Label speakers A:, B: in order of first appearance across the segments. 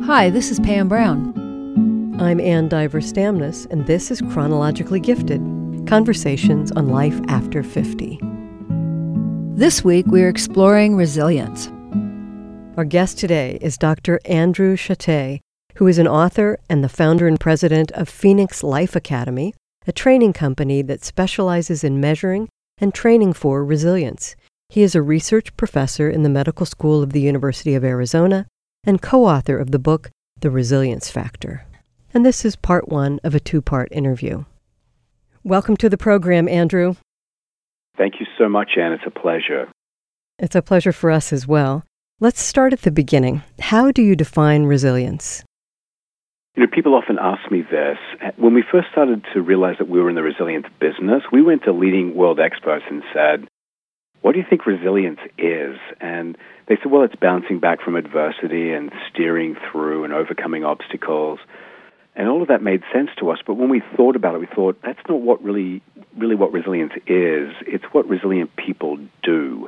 A: Hi, this is Pam Brown.
B: I'm Ann Diver Stamnus, and this is Chronologically Gifted, Conversations on Life After 50.
A: This week, we're exploring resilience.
B: Our guest today is Dr. Andrew Chate, who is an author and the founder and president of Phoenix Life Academy, a training company that specializes in measuring and training for resilience. He is a research professor in the Medical School of the University of Arizona and co-author of the book, The Resilience Factor. And this is part one of a two-part interview. Welcome to the program, Andrew.
C: Thank you so much, Ann. It's a pleasure.
B: It's a pleasure for us as well. Let's start at the beginning. How do you define resilience?
C: People often ask me this. When we first started to realize that we were in the resilience business, we went to leading world experts and said, what do you think resilience is? And they said, well, it's bouncing back from adversity and steering through and overcoming obstacles. And all of that made sense to us. But when we thought about it, we thought, that's not what really what resilience is. It's what resilient people do.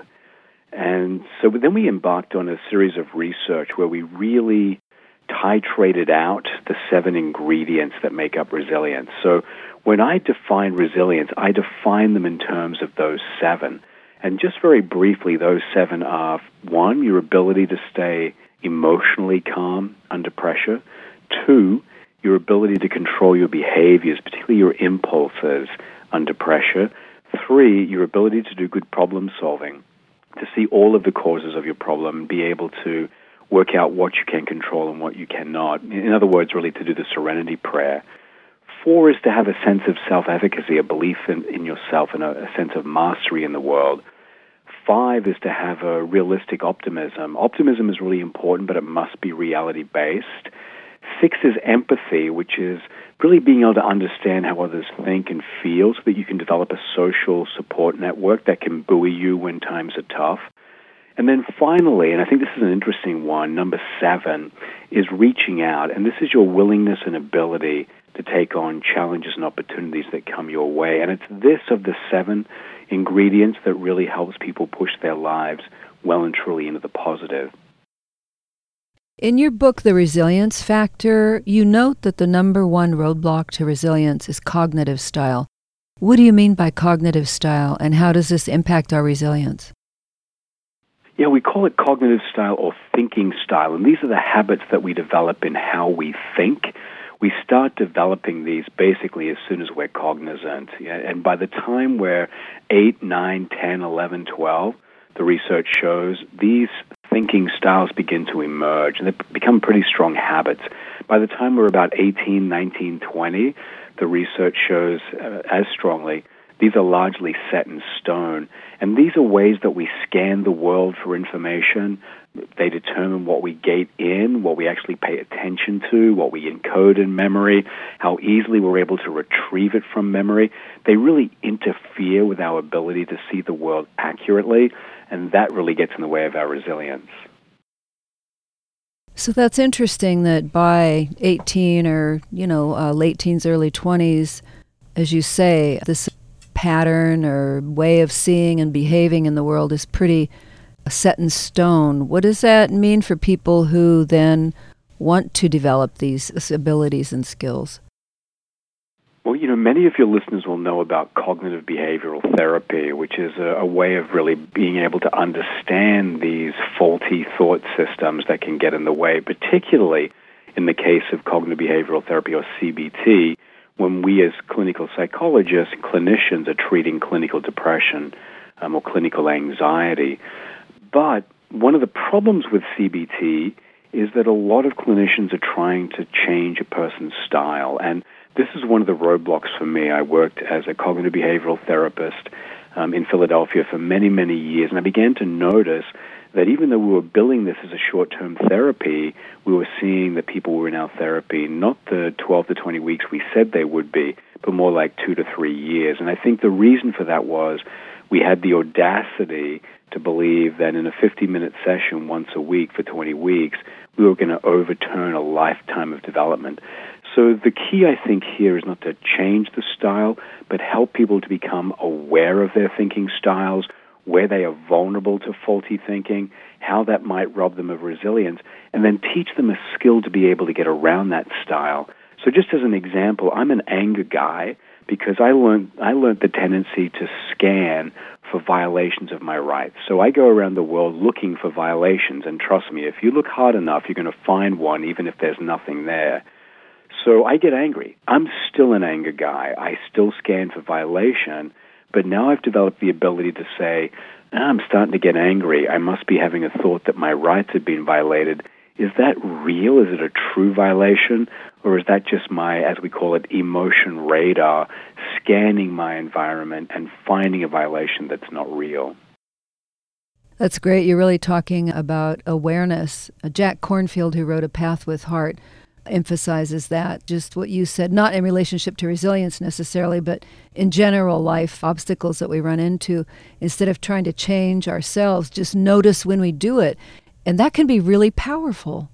C: And so then we embarked on a series of research where we really titrated out the 7 ingredients that make up resilience. So when I define resilience, I define them in terms of those 7. And just very briefly, those 7 are, 1, your ability to stay emotionally calm under pressure. 2, your ability to control your behaviors, particularly your impulses under pressure. 3, your ability to do good problem solving, to see all of the causes of your problem and be able to work out what you can control and what you cannot. In other words, really to do the serenity prayer. 4 is to have a sense of self-efficacy, a belief in yourself and a sense of mastery in the world. 5 is to have a realistic optimism. Optimism is really important, but it must be reality-based. 6 is empathy, which is really being able to understand how others think and feel so that you can develop a social support network that can buoy you when times are tough. And then finally, and I think this is an interesting one, number 7, is reaching out. And this is your willingness and ability to take on challenges and opportunities that come your way. And it's this of the 7 ingredients that really helps people push their lives well and truly into the positive.
A: In your book, The Resilience Factor, you note that the number one roadblock to resilience is cognitive style. What do you mean by cognitive style, and how does this impact our resilience?
C: Yeah, we call it cognitive style or thinking style, and these are the habits that we develop in how we think. We start developing these basically as soon as we're cognizant. And by the time we're 8, 9, 10, 11, 12, the research shows these thinking styles begin to emerge, and they become pretty strong habits. By the time we're about 18, 19, 20, the research shows as strongly these are largely set in stone. And these are ways that we scan the world for information. They determine what we gate in, what we actually pay attention to, what we encode in memory, how easily we're able to retrieve it from memory. They really interfere with our ability to see the world accurately, and that really gets in the way of our resilience.
A: So that's interesting that by 18 or, late teens, early 20s, as you say, this pattern or way of seeing and behaving in the world is pretty set in stone. What does that mean for people who then want to develop these abilities and skills?
C: Well, many of your listeners will know about cognitive behavioral therapy, which is a way of really being able to understand these faulty thought systems that can get in the way, particularly in the case of cognitive behavioral therapy or CBT, when we as clinical psychologists and clinicians are treating clinical depression or clinical anxiety. But one of the problems with CBT is that a lot of clinicians are trying to change a person's style. And this is one of the roadblocks for me. I worked as a cognitive behavioral therapist in Philadelphia for many, many years, and I began to notice that even though we were billing this as a short-term therapy, we were seeing that people were in our therapy not the 12 to 20 weeks we said they would be, but more like 2 to 3 years. And I think the reason for that was we had the audacity to believe that in a 50-minute session once a week for 20 weeks, we were going to overturn a lifetime of development. So the key, I think, here is not to change the style, but help people to become aware of their thinking styles, where they are vulnerable to faulty thinking, how that might rob them of resilience, and then teach them a skill to be able to get around that style. So just as an example, I'm an anger guy because I learned the tendency to scan for violations of my rights. So I go around the world looking for violations, and trust me, if you look hard enough, you're going to find one even if there's nothing there. So I get angry. I'm still an anger guy. I still scan for violation, but now I've developed the ability to say, I'm starting to get angry. I must be having a thought that my rights have been violated. Is that real? Is it a true violation? Or is that just my, as we call it, emotion radar, scanning my environment and finding a violation that's not real?
A: That's great. You're really talking about awareness. Jack Kornfield, who wrote A Path with Heart, emphasizes that, just what you said, not in relationship to resilience necessarily, but in general life obstacles that we run into. Instead of trying to change ourselves, just notice when we do it. And that can be really powerful.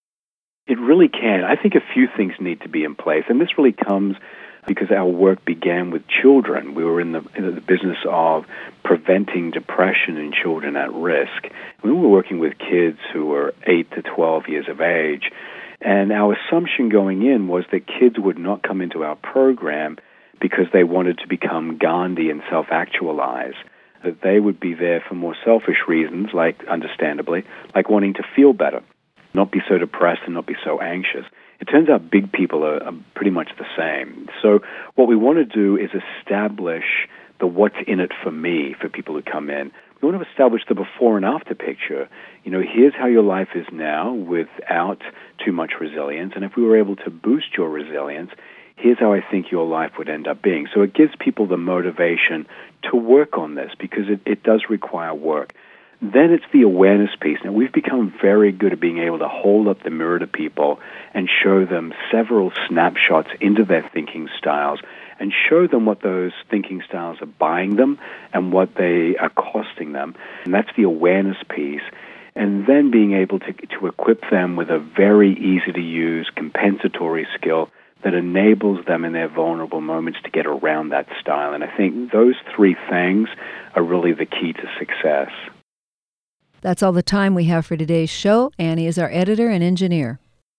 C: It really can. I think a few things need to be in place. And this really comes because our work began with children. We were in the business of preventing depression in children at risk. We were working with kids who were 8 to 12 years of age. And our assumption going in was that kids would not come into our program because they wanted to become Gandhi and self-actualize, that they would be there for more selfish reasons, like, understandably, like wanting to feel better, not be so depressed and not be so anxious. It turns out big people are pretty much the same. So what we want to do is establish the what's in it for me for people who come in. We want to establish the before and after picture. Here's how your life is now without too much resilience. And if we were able to boost your resilience, here's how I think your life would end up being. So it gives people the motivation to work on this because it does require work. Then it's the awareness piece. Now, we've become very good at being able to hold up the mirror to people and show them several snapshots into their thinking styles and show them what those thinking styles are buying them and what they are costing them. And that's the awareness piece. And then being able to equip them with a very easy-to-use compensatory skill that enables them in their vulnerable moments to get around that style. And I think those three things are really the key to success.
A: That's all the time we have for today's show. Annie is our editor and engineer.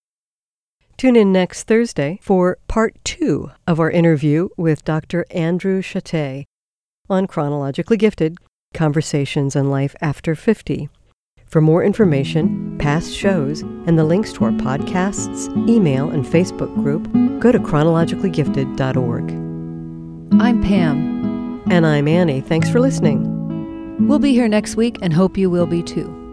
B: Tune in next Thursday for part 2 of our interview with Dr. Andrew Chate on Chronologically Gifted, Conversations on Life After 50. For more information, past shows, and the links to our podcasts, email, and Facebook group, go to chronologicallygifted.org.
A: I'm Pam.
B: And I'm Annie. Thanks for listening.
A: We'll be here next week and hope you will be too.